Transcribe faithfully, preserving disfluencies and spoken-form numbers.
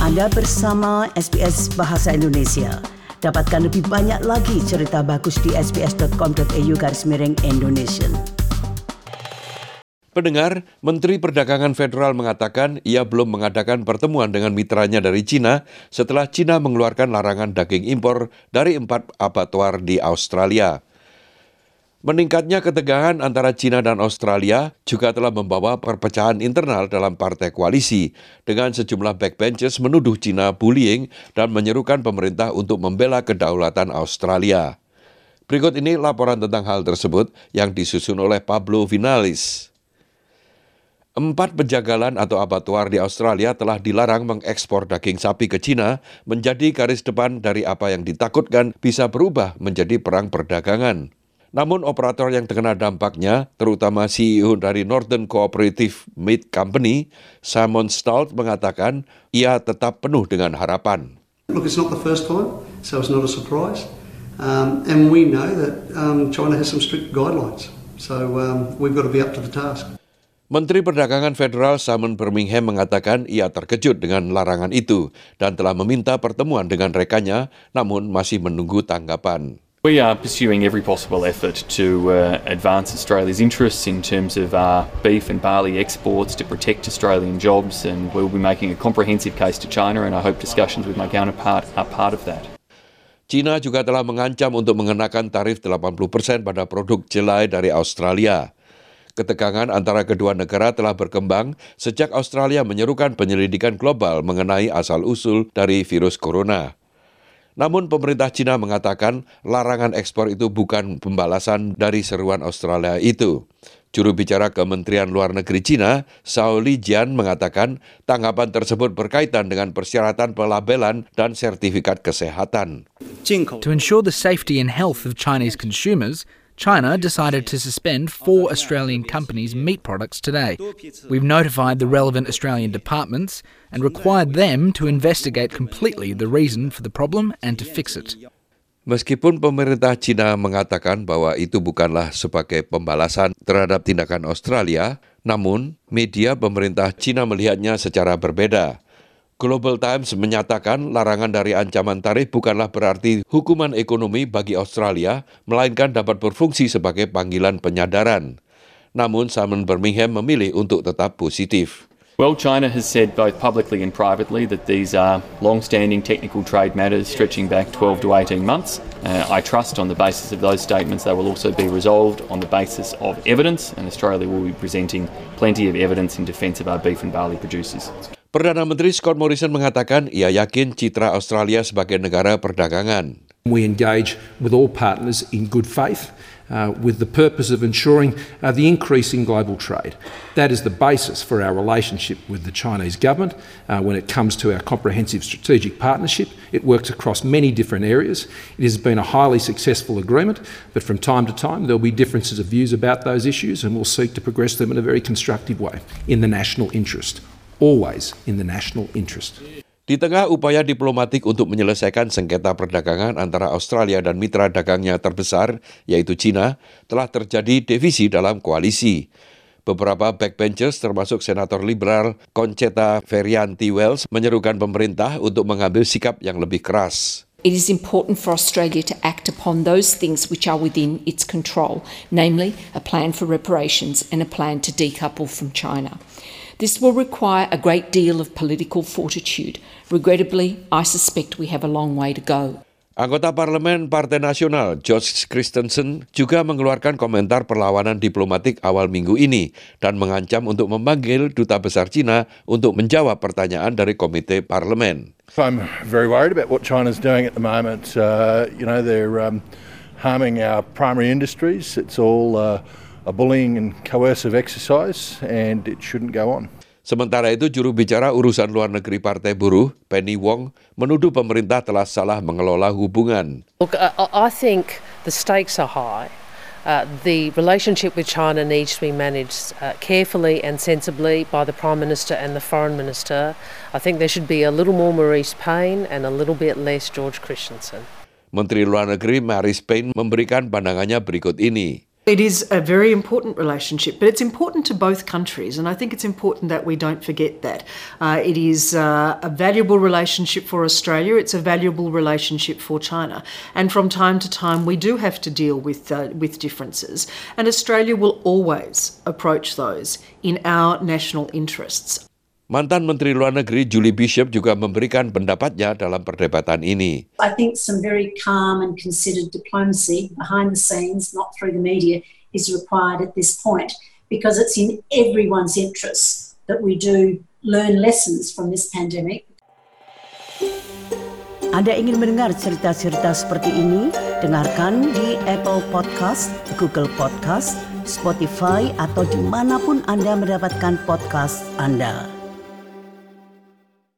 Anda bersama S B S Bahasa Indonesia. Dapatkan lebih banyak lagi cerita bagus di sbs.com.au garis miring Indonesia. Pendengar, Menteri Perdagangan Federal mengatakan ia belum mengadakan pertemuan dengan mitranya dari China setelah China mengeluarkan larangan daging impor dari empat abattoir di Australia. Meningkatnya ketegangan antara China dan Australia juga telah membawa perpecahan internal dalam partai koalisi, dengan sejumlah backbenchers menuduh China bullying dan menyerukan pemerintah untuk membela kedaulatan Australia. Berikut ini laporan tentang hal tersebut yang disusun oleh Pablo Vinales. Empat penjagalan atau abattoir di Australia telah dilarang mengekspor daging sapi ke China, menjadi garis depan dari apa yang ditakutkan bisa berubah menjadi perang perdagangan. Namun operator yang terkena dampaknya, terutama C E O dari Northern Cooperative Meat Company, Simon Stout, mengatakan ia tetap penuh dengan harapan. Look, it's not the first time, so it's not a surprise. Um, and we know that um, China has some strict guidelines, so um, we've got to be up to the task. Menteri Perdagangan Federal Simon Birmingham mengatakan ia terkejut dengan larangan itu dan telah meminta pertemuan dengan rekannya, namun masih menunggu tanggapan. We are pursuing every possible effort to uh, advance Australia's interests in terms of uh, beef and barley exports to protect Australian jobs, and we'll be making a comprehensive case to China, and I hope discussions with my counterpart are part of that. China juga telah mengancam untuk mengenakan tarif delapan puluh persen pada produk jelai dari Australia. Ketegangan antara kedua negara telah berkembang sejak Australia menyerukan penyelidikan global mengenai asal-usul dari virus corona. Namun pemerintah China mengatakan larangan ekspor itu bukan pembalasan dari seruan Australia itu. Juru bicara Kementerian Luar Negeri China, Zhao Lijian, mengatakan tanggapan tersebut berkaitan dengan persyaratan pelabelan dan sertifikat kesehatan. To ensure the safety and health of Chinese consumers, China decided to suspend four Australian companies' meat products today. We've notified the relevant Australian departments and required them to investigate completely the reason for the problem and to fix it. Meskipun pemerintah China mengatakan bahwa itu bukanlah sebagai pembalasan terhadap tindakan Australia, namun media pemerintah China melihatnya secara berbeda. Global Times menyatakan larangan dari ancaman tarif bukanlah berarti hukuman ekonomi bagi Australia, melainkan dapat berfungsi sebagai panggilan penyadaran. Namun Simon Birmingham memilih untuk tetap positif. Well, China has said both publicly and privately that these are long-standing technical trade matters stretching back twelve to eighteen months. Uh, I trust on the basis of those statements they will also be resolved on the basis of evidence, and Australia will be presenting plenty of evidence in defence of our beef and barley producers. Perdana Menteri Scott Morrison mengatakan ia yakin citra Australia sebagai negara perdagangan. We engage with all partners in good faith uh, with the purpose of ensuring uh, the increase in global trade. That is the basis for our relationship with the Chinese government. Uh, when it comes to our comprehensive strategic partnership, it works across many different areas. It has been a highly successful agreement, but from time to time there will be differences of views about those issues, and we'll seek to progress them in a very constructive way in the national interest. Always in the national interest. Di tengah upaya diplomatik untuk menyelesaikan sengketa perdagangan antara Australia dan mitra dagangnya terbesar, yaitu China, telah terjadi divisi dalam koalisi. Beberapa backbenchers termasuk Senator Liberal Concetta Ferianti-Wells menyerukan pemerintah untuk mengambil sikap yang lebih keras. It is important for Australia to act upon those things which are within its control, namely a plan for reparations and a plan to decouple from China. This will require a great deal of political fortitude. Regrettably, I suspect we have a long way to go. Anggota Parlemen Partai Nasional George Christensen juga mengeluarkan komentar perlawanan diplomatik awal minggu ini dan mengancam untuk memanggil Duta Besar China untuk menjawab pertanyaan dari Komite Parlemen. I'm very worried about what China's doing at the moment. Uh, you know, they're um, harming our primary industries. It's all uh, a bullying and coercive exercise, and it shouldn't go on. Sementara itu, juru bicara urusan luar negeri Partai Buruh, Penny Wong, menuduh pemerintah telah salah mengelola hubungan. Look, I think the stakes are high. Uh, the relationship with China needs to be managed uh, carefully and sensibly by the Prime Minister and the Foreign Minister. I think there should be a little more Marise Payne and a little bit less George Christensen. Menteri Luar Negeri Marise Payne memberikan pandangannya berikut ini. It is a very important relationship, but it's important to both countries, and I think it's important that we don't forget that. Uh, it is uh, a valuable relationship for Australia, it's a valuable relationship for China, and from time to time we do have to deal with, uh, with differences, and Australia will always approach those in our national interests. Mantan Menteri Luar Negeri Julie Bishop juga memberikan pendapatnya dalam perdebatan ini. I think some very calm and considered diplomacy behind the scenes, not through the media, is required at this point because it's in everyone's interest that we do learn lessons from this pandemic. Anda ingin mendengar cerita-cerita seperti ini? Dengarkan di Apple Podcast, Google Podcast, Spotify, atau dimanapun Anda mendapatkan podcast Anda.